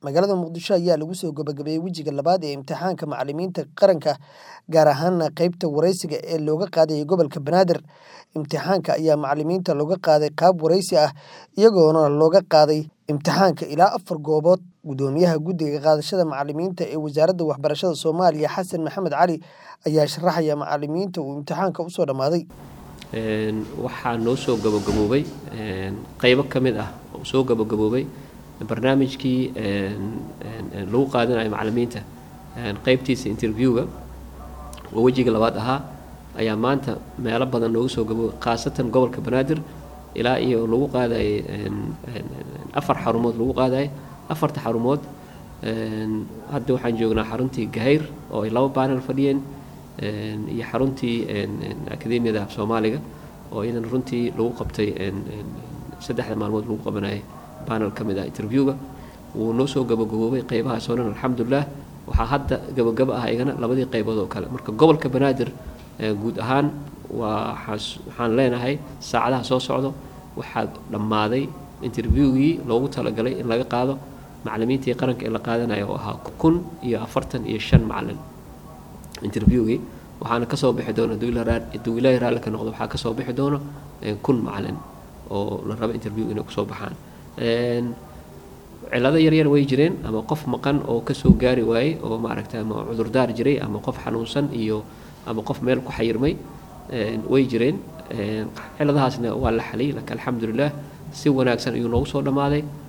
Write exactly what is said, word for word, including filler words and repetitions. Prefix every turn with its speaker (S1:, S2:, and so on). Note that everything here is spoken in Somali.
S1: magaalada Muqdisho ayaa lagu soo gabagabeeyay wejiga labaad ee imtixaanka macallimiinta qaranka, gaar ahaan qaybta wareysiga ee looga qaaday gobolka Banaadir. Imtixaanka ayaa macallimiinta looga qaaday qaab wareysi ah, iyagoona looga qaaday imtixaanka ilaa afar goobood. Gudoomiyaha Guddiga Qaadashada Macallimiinta ee Wasaaradda Waxbarashada Soomaaliya, Xasan Maxamed Cali, ayaa sharaxaya macallimiinta uu imtixaanka u soo dhamaaday.
S2: waxaa noo soo gabagaboobay qaybo ka mid ah oo soo gabagaboobay barnaamijkii lagu qaadanayo macallimiinta qaybtiisa interviewga oo wejiga labaad ahaa ayaa maanta meelo badan noogu soo gabagaboobay, khaasatan gobolka Banaadir ilaa iyo lagu qaaday afar xarumood lagu qaaday afarta xarumood. hadda waxaan joognaa xaruntii Gahayr oo ay laba panel fadhiyeen iyo xaruntii akademiyada Soomaaliga oo idan runtii lagu qabtay saddexda maalmood lagu qabanayay panel kamid ah interviewga. wuu noo soo gabagaboobay qaybahaas oo dhan alxamdulillah. waxaa hadda gabagaba ah igana labadii qaybood oo kale. marka gobolka Banaadir guud ahaan waa waxaan leenahay saacadaha soo socdo waxaa dhammaaday interviewgii loogu talagalay in laga qaado macallimiintii qaranka ee la qaadanayo oo ahaa kun iyo afartan iyo shan macallin. interviewgii waxaana ka soo bixi doona duwilaha raalli ka noqdo waxaa ka soo bixi doona kun macallin oo la rabo interview inay kusoo baxaan. cilado yaryar way jireen ama qof maqan oo kasoo gaari waayey oo maaragtay ama cudurdaar jiray ama qof xanuunsan iyo ama qof meel ku xayirmay way jireen. ciladahaasna waa la xaliyay, laakiin alxamdulillah si wanaagsan ayuu noogu soo dhammaaday.